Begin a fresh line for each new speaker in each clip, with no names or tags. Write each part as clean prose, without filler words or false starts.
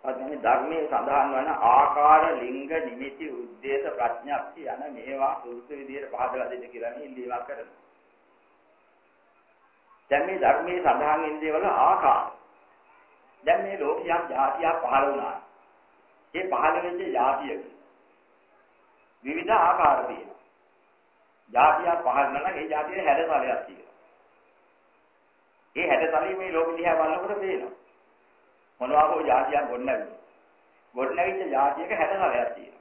අද ධර්මයේ සඳහන් වන ආකාර ලිංග නිමිති උද්දේශ ප්‍රඥප්ති යන මේවා සුදුසු විදිහට පහදලා දෙන්න කියලා මේ ඉල්ලීමක් කරනවා. දැන් මේ ධර්මයේ සඳහන් වෙන දේවල් ආකාර. දැන් මේ ලෝකයක් જાතියක් පහළ වුණා. ඒ පහළ වෙච්ච જાතියක විවිධ ආකාර තියෙනවා. જાතියක් පහළ වෙනවා නම් ඒ જાතියේ හැඩතලයක් තියෙනවා. ඒ හැඩතලෙ මේ ලෝකෙ දිහා බලනකොට පේනවා. මොනවා හෝ જાතියක් ගොඩනැගෙනවා. ගොඩනැගිච්ච જાතියක හැඩතලයක් තියෙනවා.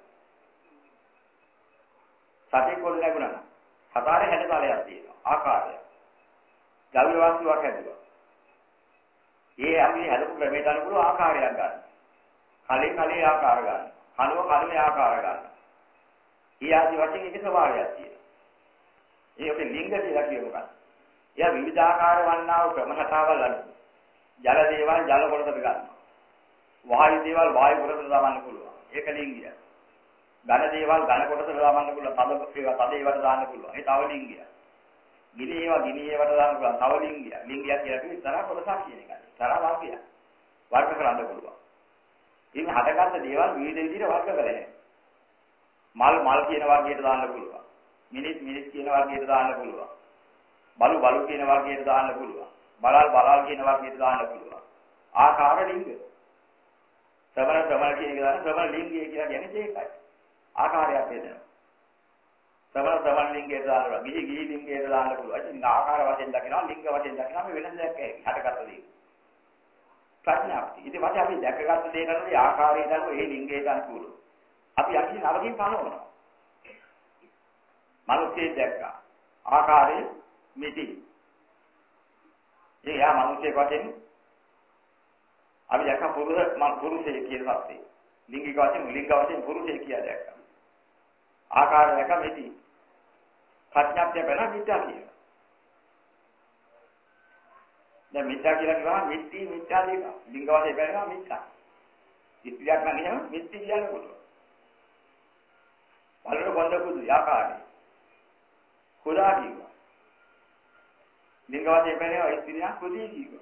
සතෙක් ගොඩනැගුණා නම් සතාරේ හැඩතලයක් තියෙනවා. ආකාරයක්. ද්‍රව්‍ය වස්තුවක් හැදුවා. ඒ අපි හැදපු ක්‍රමයට අනුකූල ආකාරයක් ගන්න. කලේ ආකාර ගන්න. කනුවේ ආකාර ගන්න. ඊ ආදි වශයෙන් ඒකේ ස්වභාවයක් තියෙනවා. ඒක ලිංග කියලා කියමු ගන්න. එයා විවිධාකාර වන්නා වූ ක්‍රම රටාවල් අනුව ජල දේවල් ජල කොටසට ගන්නවා. වායු දේවල් වායු කොටසට දාන්න පුළුවන්. ඒක ලිංගය. ඝන දේවල් ඝන කොටසට දාන්න පුළුවන්. තද ඒවට දාන්න පුළුවන්. ඒ තව ලිංගය. ගිනි ඒවට දාන්න පුළුවන්. තව ලිංගය. ලිංගය කියලා කියන්නේ තරහ කොටසක් කියන එකයි. තරහ වර්ගය. වර්ග කරන්න පුළුවන්. ඉතින් හටගත්ත දේවල් විවිධ විදිහට වර්ග කරලා මල් කියන වර්ගයට දාන්න පුළුවන්. මිනිස් කියන වර්ගයට දාන්න පුළුවන්. බලු කියන වර්ගයට දාන්න පුළුවන්. බලාල් කියන වර්ගයට දාන්න පුළුවන්. ආකාර ලිංග. සමන කියන එක දාන්න සමන ලිංගය කියලා කියන්නේ ඒකයි. ආකාරයක් හදනවා. සමන ලිංගයට දාන්න පුළුවන්. ගිහි ලිංගයට දාන්න පුළුවන්. ඉතින් ආකාර වශයෙන් දකිනවා ලිංග වශයෙන් දකිනවා මේ වෙනස දැක්කේ හටගත්ත දේ. ප්‍රඥාප්ති. ඉතින් වාට අපි දැකගත්ත දේ කරන්නේ ආකාරයට අනුව ඒ ලිංගයට අනුකූලව. අපි යකින් නවකින් පනවනවා. මනුස්සයෙක් දැක්කා. ආකාරයේ මිටි. ඒ යා මනුස්සයෙක් වශයෙන් අපි දැක්ක පුරුෂයෙක් කියලා සත්‍යය. ලිංගික වශයෙන් පුරුෂයෙක් කියලා දැක්කා. ආකාරය දැක්ක මිටි. ප්‍රඥාප්තිය වෙන මිත්‍යා කියනවා. දැන් මිත්‍යා කියලා කියනවා මිත්‍යා දෙක. ලිංග වශයෙන් වෙනවා මිත්‍යා. ඉස්තියක් නම් එහෙම මිත්‍යා කියන්න පුළුවන්. බලන බඳ කුදු ආකාරය. කුඩා කියනවා. ලිංග වශයෙන් වෙනවා ඉස්තියක් කුදී කියනවා.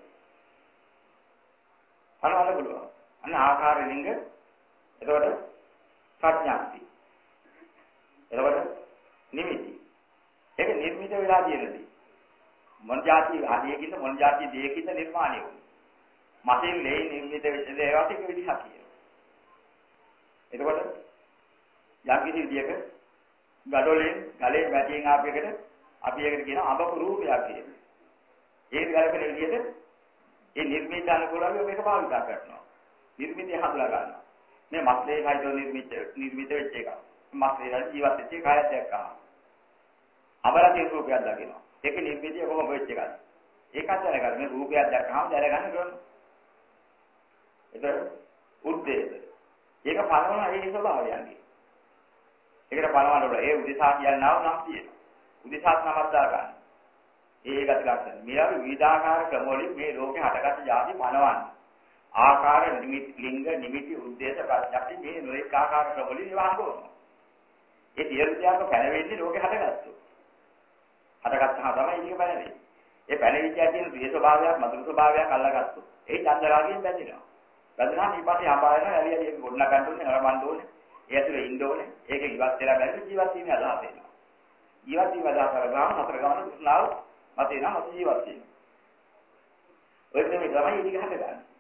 අනවල පුළුවන්. අන්න ආකාර ලිංග එතකොට ප්‍රඥාප්ති. එතකොට නිමිති. ඒක නිර්මිත වෙලා තියෙනදී. මොන જાති ආදීයකින්ද මොන જાති දෙයකින්ද නිර්මාණය වුනේ. මතින් ලේ නිර්මිත වෙච්ච දේවල් ටික විදිහක් කියනවා. එතකොට යම් කිසි විදියක ගලේ වැටියෙන් ආපු එකට අපි ඒකට කියනවා අඹපු රූපයක් කියලා. ඒක ගලපෙන විදිහට ඒ නිර්මිත අනුකූලව මේක භාවිත කරනවා. නිර්මිතය හඳුනා ගන්නවා. මේ මස්ලේ හයිදෝ නිර්මිත වෙච්ච එක. මස්ලේ ජීවත් වෙච්ච කායයක් දැක්කම. අමරතිය රූපයක් දකිනවා. ඒක නිර්මිතය කොහොම වෙච්ච එකද? ඒකත් දැනගන්න මේ රූපයක් දැක්කම දැනගන්න ඕන. ඒක උද්දේශ. ඒක පළවන ඒ ස්වභාවයන්ගේ. ඒකට පළවනකොට ඒ උදිසා කියනවා නම් තියෙනවා. උදිසාත් නමක් දා ගන්න. ඒකත් ලක්ෂණ. මේ විවිධාකාර ක්‍රම වලින් මේ ලෝකේ හටගත් જાති පනවන්නේ. ආකාර නිමිති ලිංග නිමිති උද්දේශ ප්‍රඥප්ති මේ නොඑක ආකාර ක්‍රම වලින් විවාහ කරනවා. ඒ දියුණුවක් පැනවෙන්නේ ලෝකේ හටගත්තු. හටගත්තාම තමයි ඒක පැනවෙන්නේ. ඒ පැනවිච්ච ඇතින ද්වේ ස්වභාවයක් මధుර ස්වභාවයක් අල්ලගත්තු. ඒ චන්දරාගයෙන් බැඳිනවා. බැඳුනහම ඊපස්සේ හඹායන ඇලිය ගොඩ නගන්න ඕනේ, නරඹන්න ඕනේ. ඒ ඇතුලේ ඉන්න ඕනේ. ඒක ඉවත් වෙලා බැරි ජීවත් වීම අදහස එනවා. ජීවත් වීම අදහස කරගාම හතර ගමන කුස්නාව මතේ නම් ජීවත් වෙනවා. ඔය දෙන්නේ තමයි ඉතින් හදගන්නේ.